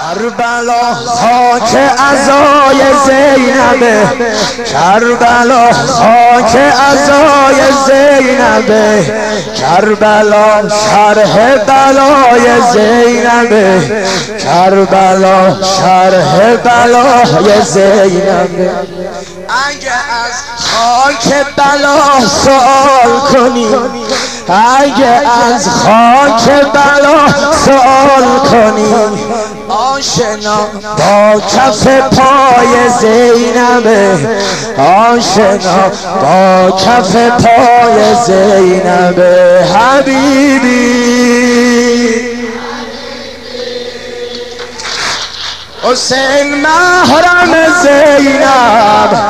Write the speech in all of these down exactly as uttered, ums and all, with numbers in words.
کربلا خاک عزای زینبه، کربلا خاک عزای زینبه، کربلا شرح بلای زینبه، کربلا شرح بلای زینبه. اگه از خاک بلا سوال کنی، اگه از خاک بلا سوال کنی، آشنا با کف پای زینبه، آشنا با کف پای زینبه. حبیبی حسین محرم زینب،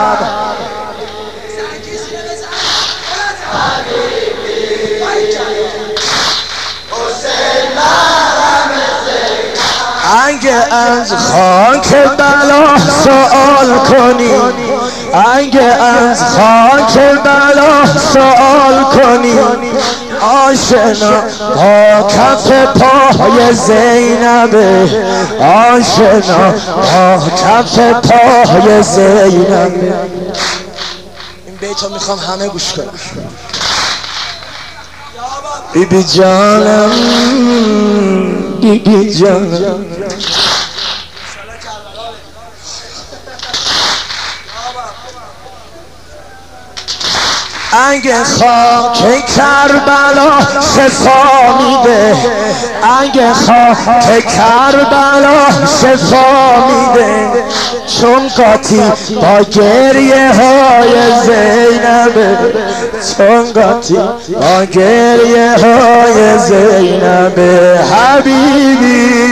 اگه از خاک بلا سوال کنی، اگه از خاک بلا سوال کنی، آشنا با کف پای زینبه، آشنا با کف پای زینبه. این بیتو میخوام همه گوش کنم. بی بی جانم، بی بی جانم، اگه خاک کربلا شفا میده، اگه خاک کربلا شفا میده، چون قاطی با گریه های زینبه، چون قاطی با گریه های زینبه. حبیبی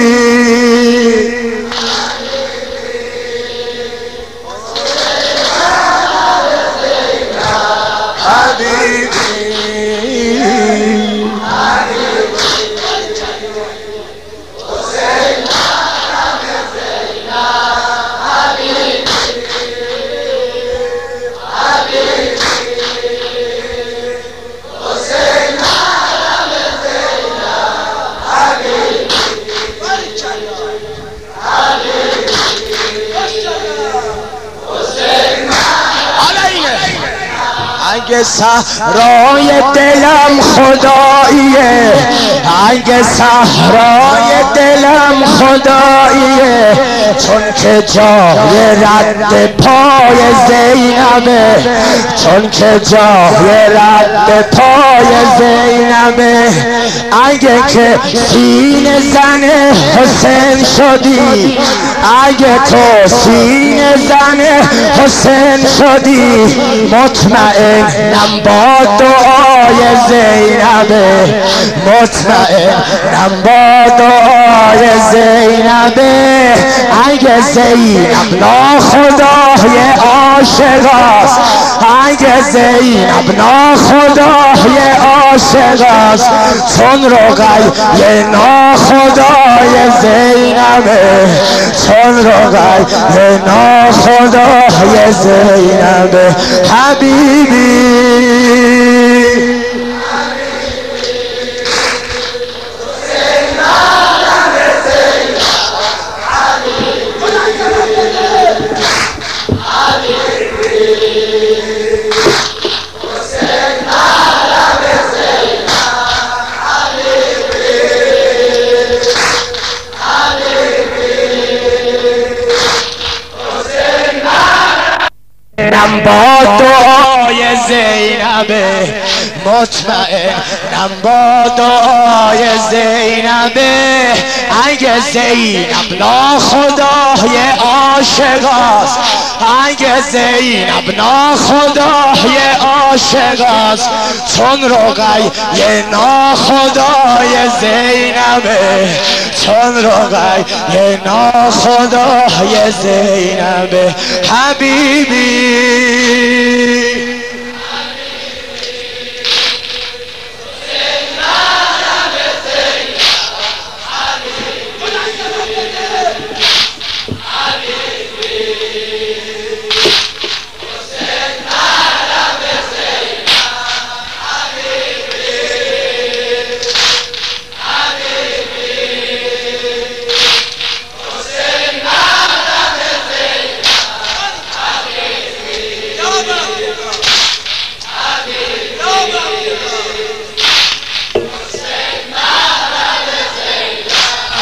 اگه صحرای دلم خداییه، اگه صحرای دلم خداییه، چون که جای رد پای زینبه، چون که جای رد پای زینبه. اگه که سینه زن حسین شدی، اگه تو سینه زن حسین شدی، مطمئنم با دعای زینبه، مطمئنم با دعای زینبه. اگه زینب ناخدای عاشقاست، اگه زینب ناخدای عاشقاست، چون رقیه ناخدای زینبه، چون رقیه ناخدای زینبه. حبیبی نم با دعای زینبه، مطمئنم با دعای زینبه. اگه زینب ناخدای عاشقاست، اگه زینب ناخدای عاشقاست، چون رقیه ناخدای زینبه، چون رقیه ناخدای زینبه. حبیبی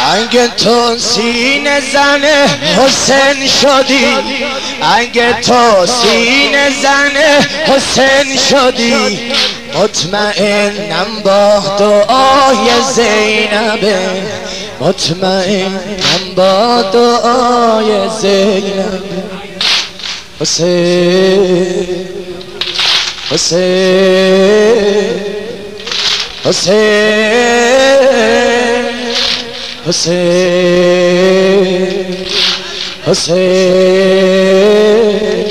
اگه تو سینه زنه حسین شدی، اگه تو سینه زنه حسین شدی، مطمئنم با دعای زینبه، مطمئنم با دعای زینبه. حسین حسین حسین حسین حسین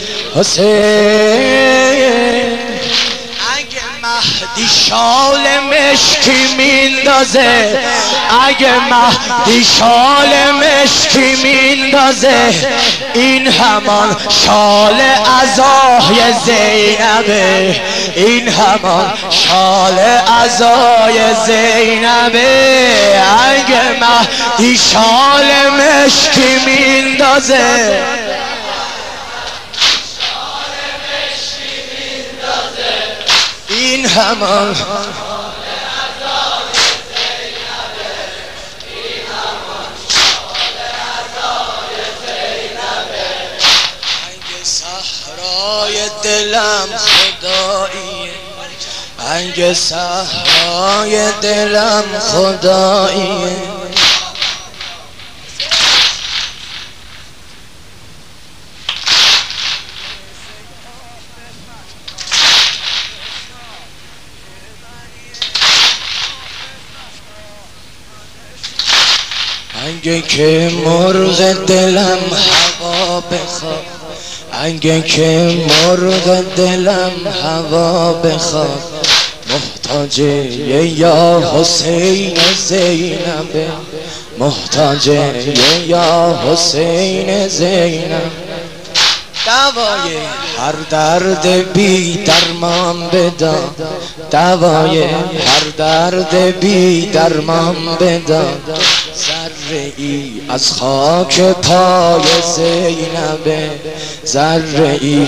حسین. اگه مهدی شال مشکی میندازه، اگه مهدی شال مشکی میندازه، این همان شال عزای زینبه، این همان شال عزای زینبه. اگه مهدی شال مشکی میندازه، این همان صحرای دلم خداییه، انگ صحرای دلم خداییه. انگه که مرغ دلم هوا بخواد، انگه که مرغ دلم هوا بخواد، محتاج یا حسین زینبه، محتاج یا حسین زینب. دوای هر درد بی درمان بداد، دوای هر درد بی درمان بداد، ذره ای از خاک پای زینبه، ذره ای.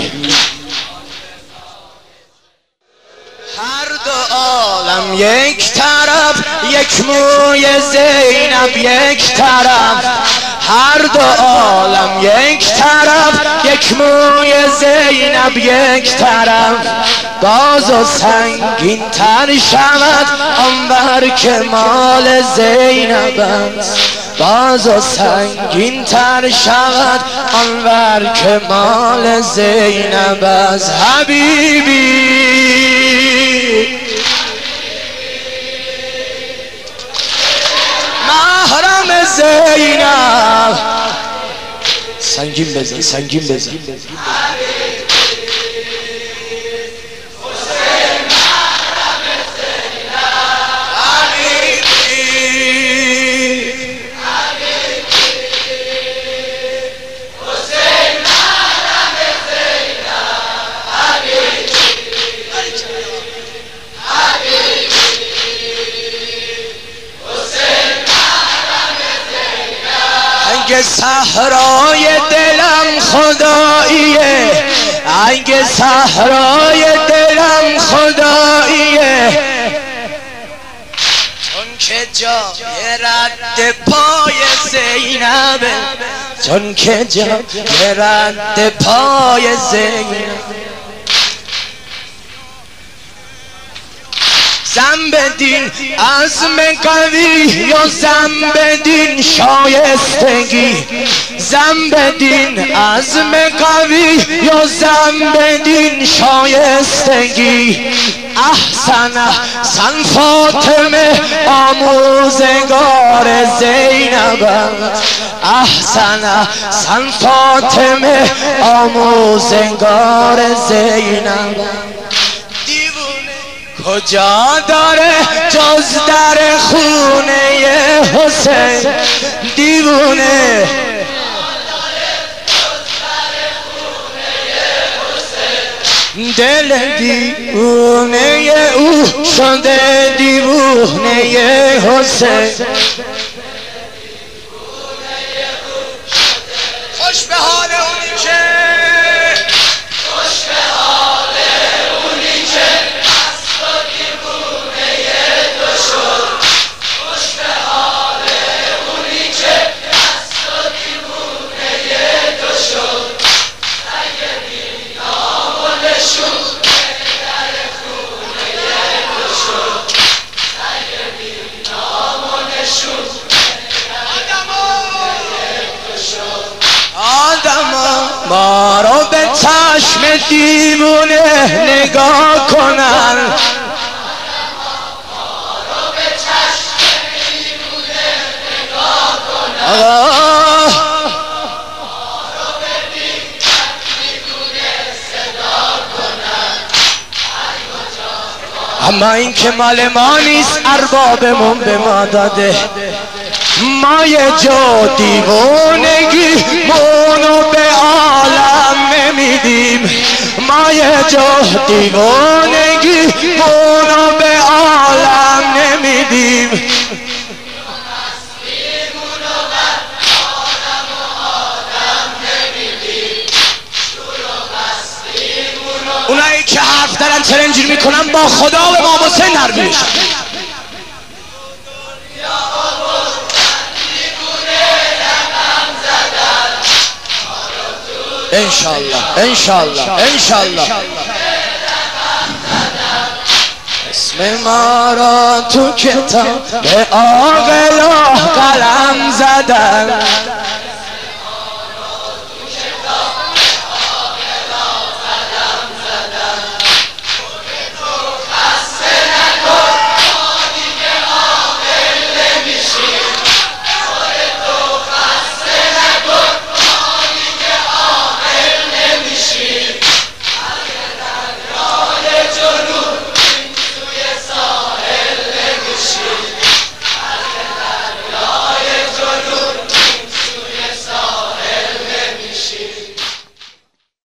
هر دو عالم یک طرف، یک موی زینب یک طرف، هر دو عالم یک طرف، یک موی زینب یک طرف. باز و سنگین تر شود آنور که مال زینب است، باز و سنگین تر شود آنور که مال زینب است. حبیبی محرم زینب. سنگین بزن، سنگین بزن. اگه صحرای دلم خداییه، اگه صحرای دلم خداییه، چون که جای رد پای زینبه، چون که جای رد پای زینب. زن بدین عزم قوی یا زن بدین شایستگی، زن بدین عزم قوی یا زن بدین شایستگی. احسن احسن فاطمه آموزگار زینب، احسن احسن فاطمه آموزگار زینب. کجا داره جز در خونه حسین دیوونه، دل دیوونه او شده دیوونه حسین. خوش به حال اونی که، خوش به حال اونی که مست و دیوونه تو شد، خوش به حال ما رو به چشم دیوونه نگاه کنن، اما این که مال ما نیست، اربابمون به ما داده. ما یه جا دیوانگی مونو به عالم نمیدیم، ما یه جا دیوانگی مونو به عالم نمیدیم. اونایی که حرف دارن چرا اینجوری میکنن با خدا و امام حسین حرف میشن. انشالله انشالله انشالله اسم ما را تو کتاب به آقلا قلم زدن.